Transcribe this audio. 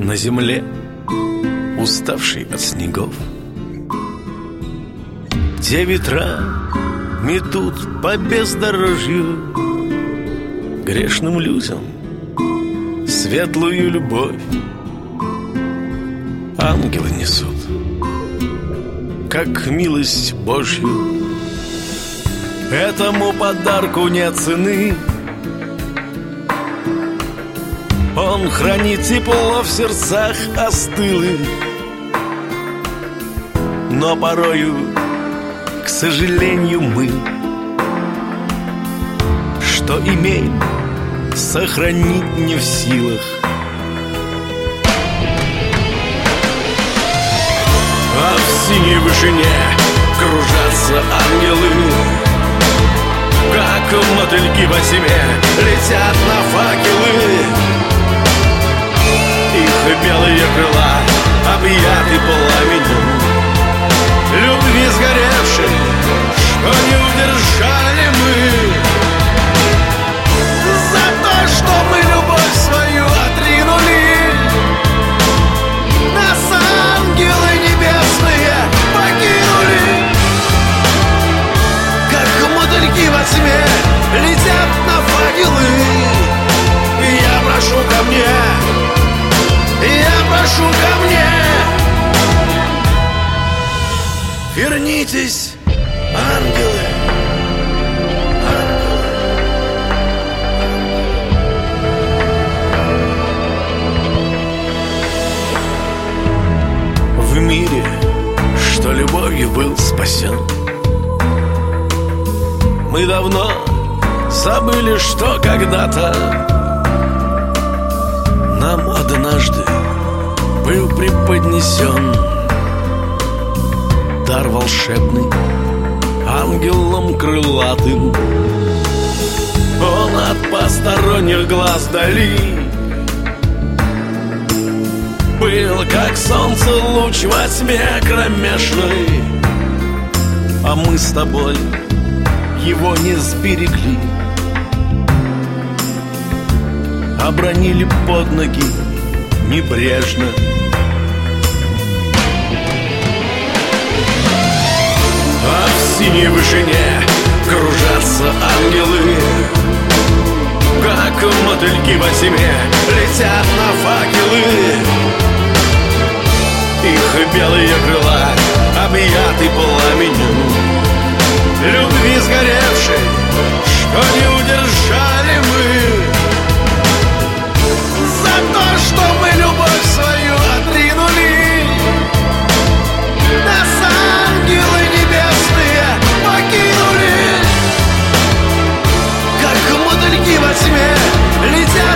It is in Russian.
на земле, уставший от снегов. Те ветра метут по бездорожью грешным людям светлую любовь. Ангелы несут, как милость Божью. Этому подарку нет цены. Он хранит тепло в сердцах остылых. Но порою, к сожалению, мы, что имеем, сохранить не в силах. А в синей вышине кружатся ангелы, как мотыльки во тьме летят на факелы. Их белые крыла объяты пламенем любви сгоревшей, что не удержали мы. За то, что мы любовь свою отринули, нас ангелы небесные покинули. Как мотыльки во тьме летят на факелы. Я прошу ко мне, я прошу ко мне, вернитесь, ангелы. В мире, что любовью был спасен, мы давно забыли, что когда-то нам однажды был преподнесен дар волшебный ангелом крылатым. Он от посторонних глаз вдали был, как солнце луч во тьме кромешной, а мы с тобой его не сберегли, обронили под ноги небрежно. А в синей вышине кружатся ангелы, как мотыльки во тьме летят на факелы. Их белые крыла объяты пламенем любви сгоревшей, что не удержали мы. За то, что мы любовь свою отринули, нас ангелы небесные покинули. Как мотыльки во тьме летят